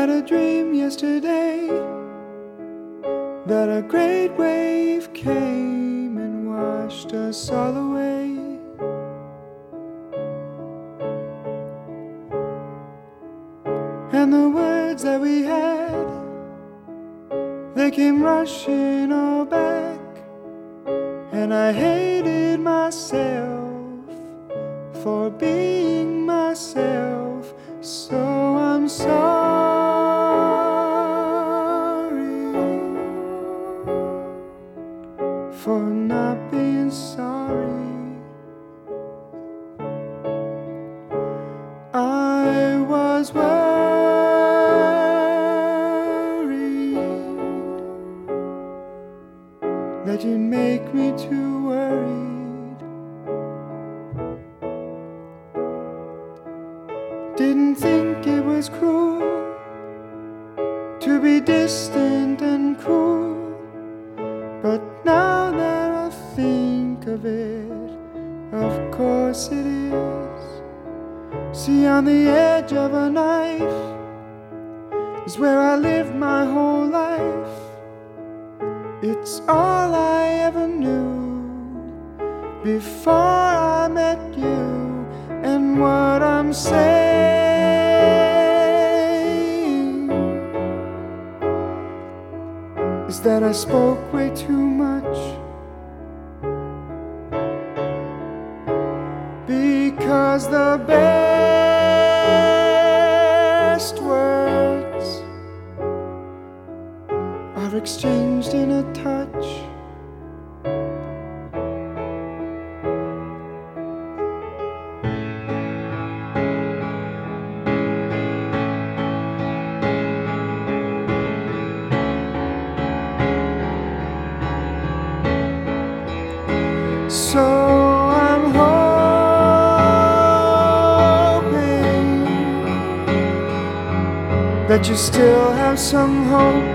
had a dream yesterday that a great wave came and washed us all away. And the words that we had, they came rushing all back, and I hated myself for being myself. So I'm sorry for not being sorry. I was worried that you'd make me too worried. Didn't think it was cruel to be distant and cool, but now that I think of it, of course it is. See, on the edge of a knife is where I lived my whole life. It's all I ever knew before I met you. And what I'm saying is that I spoke way too much, because the best words are exchanged in a touch. So I'm hoping that you still have some hope,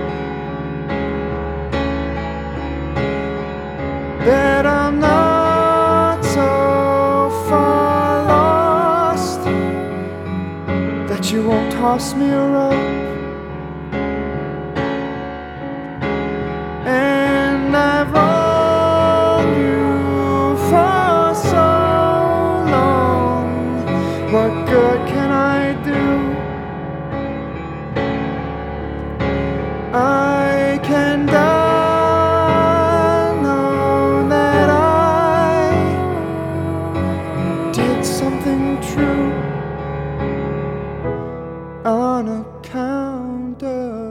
that I'm not so far lost, that you won't toss me a rope. And I've wronged you for so long. What good can I do? I can die knowing that I did something true on account of